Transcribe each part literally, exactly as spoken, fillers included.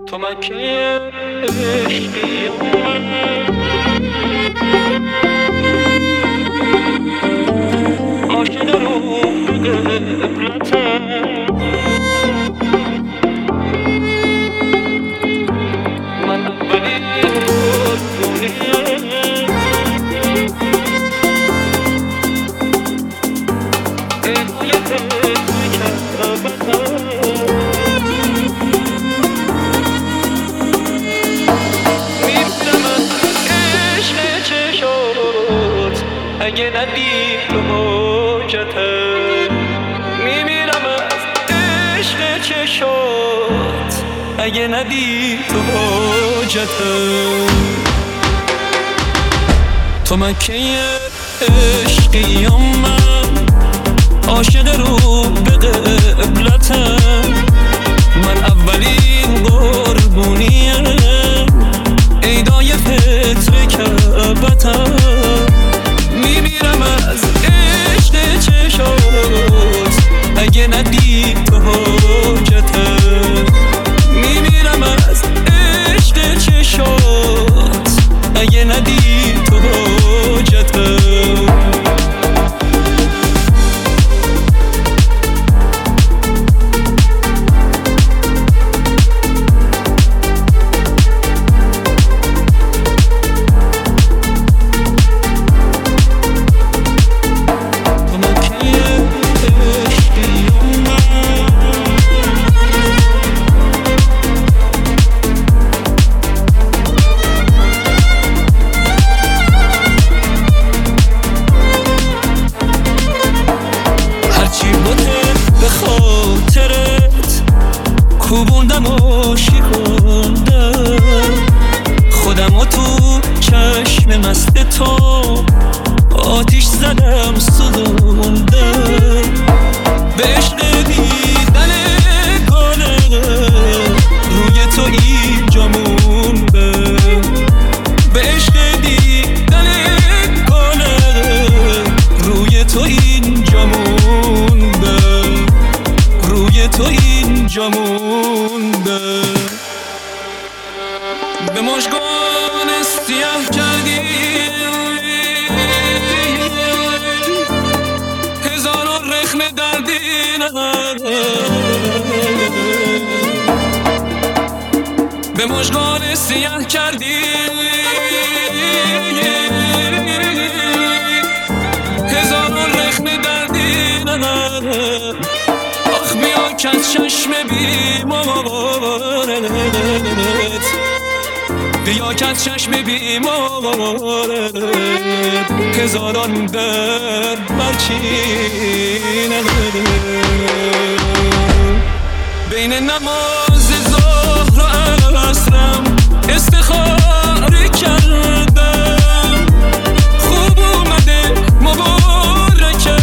تو مکه عشقی عاشق رو قبلتم من اولی قربونیه حکایت کعبتم اگه ندی تو حاجتم میمیرم از عشق چشات اگه ندی تو حاجتم تو مکه عشقی من عاشق رو به قبلتم من اولین قربونیم ایدای فطر کعبتم میمیرم از عشق چشات اگه ندی تو حاجتم میمیرم از عشق چشات اگه ندی تو حاجتم کوبوندم و شکوندم خودم و تو چشم مست تو آتیش زدم سوزوندم به عشق دیدن گله روی تو اینجا موندم به عشق دیدن گله روی تو اینجا موندم روی تو اینجا مونده به مژگان سیاه کردی هزاران رخنه دردی به مژگان سیاه کردی هزاران رخنه دردی آخ بیا که از چشم بیمارت بیا که از چشم بیمارت هزاران درد برچینه بین نماز ظهر و عصرم استخاره کردم خوب اومده مبارکه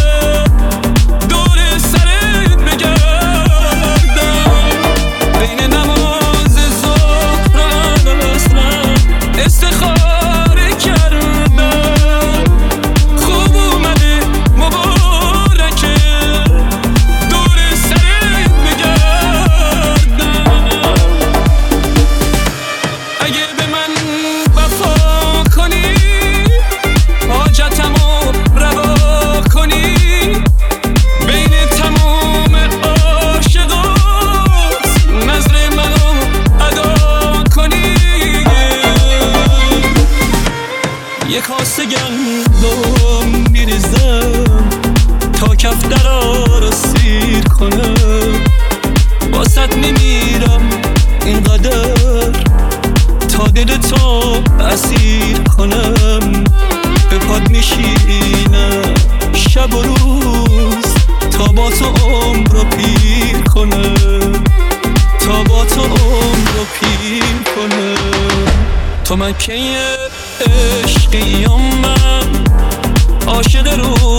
استخاره کردم خوب اومده مبارکه دور سرت بگردم اگه به من وفا کنی حاجتمو روا کنی بین تمام عاشقات نظر منو ادا کنی یک کاسه گندم میریزم تا کفترا رو سیر کنم واسط میمیرم اینقدر تا دل تو اسیر کنم به پاد میشینم شب و روز تا با تو عمر رو پیر کنم تا با تو عمر رو پیر کنم تو مکه عشقی من عاشق رو